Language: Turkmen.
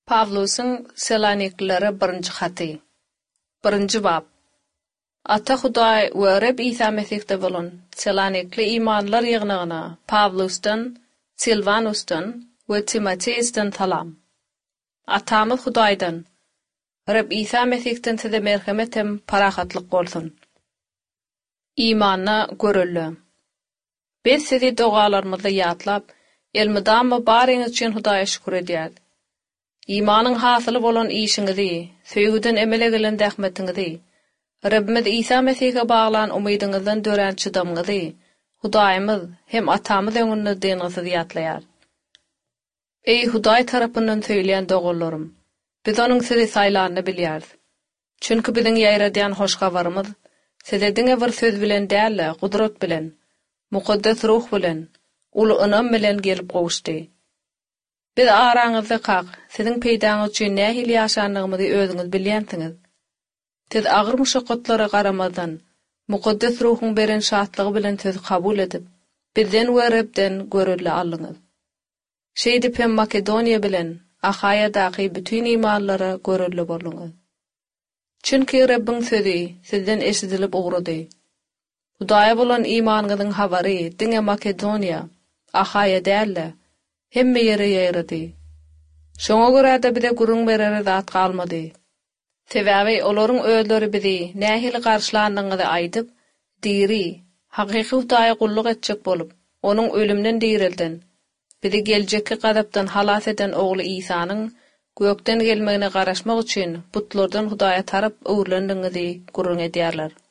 Pavlus'un Selaniklilere 1-nji haty. 1-nji bab. Ata Hudaý we Reb İsa Mesih'de bolan Selanikli imanlar ýygnagyna Pavlus'dan, Silvanus'dan we Timoteus'dan salam. Atamyz Hudaýdan, Reb İsa Mesih'den size merhamet hem parahatlyk bolsun. İmanna görüllü. Biz sizi dogalarymyzda ýatlap, elmydama baryňyz üçin Hudaýa şükür edýär. İmanyň hasyly bolan işiňizi, söýgüden emele gelen dähmetiňizi, Rabbimiz İsa Mesih'e baglan umydyňyzdan dören çydamyňyzy, Hudaýymyz hem atamyz öňünde deňizi ýatlaýar. Ey Hudaý tarapyndan söýleýän dogalarym, biz onuň sizi saýlanyny bilýäris. Çünki biziň ýaýradýan hoş gabarymyz, size diňe bir söz bilen däl, gudrat bilen, mukaddes ruh bilen, uly ynam bilen gelip gowuşdy. Biz araňyzda kaq, siziň peýdaňyz üçin nähili ýaşanlygymyzy özüňiz bilýänsiňiz. Siz agyr muşakkatlara garamazdan, mukaddes ruhuň beren şatlygy bilen söz kabul edip, bizden we Rabden görülle alyňyz. Şeýdip hem Makedoniýa bilen Ahaýadaky bütün imanlara görülle boluňyz. Çünki Rabbiň sözi sizden eşidilip ugrady. Hudaýa bolan imanyňyzyň habary diňe Makedoniýa, Ahaýa däl, hemme ýere ýaýrady. Şoňa görä-de bize gurun berere zat galmady. Sebäbi olaryň özleri bizi nähili garşylandygyny aýdyp, diri, hakyky Hudaýa gulluk etjek bolup, onuň ölümden dirilden, bizi geljekki gadapdan halas eden ogly İsanyň gökden gelmegine garaşmak üçin butlardan Hudaýa tarap öwrlendiňizi gurun edýärler.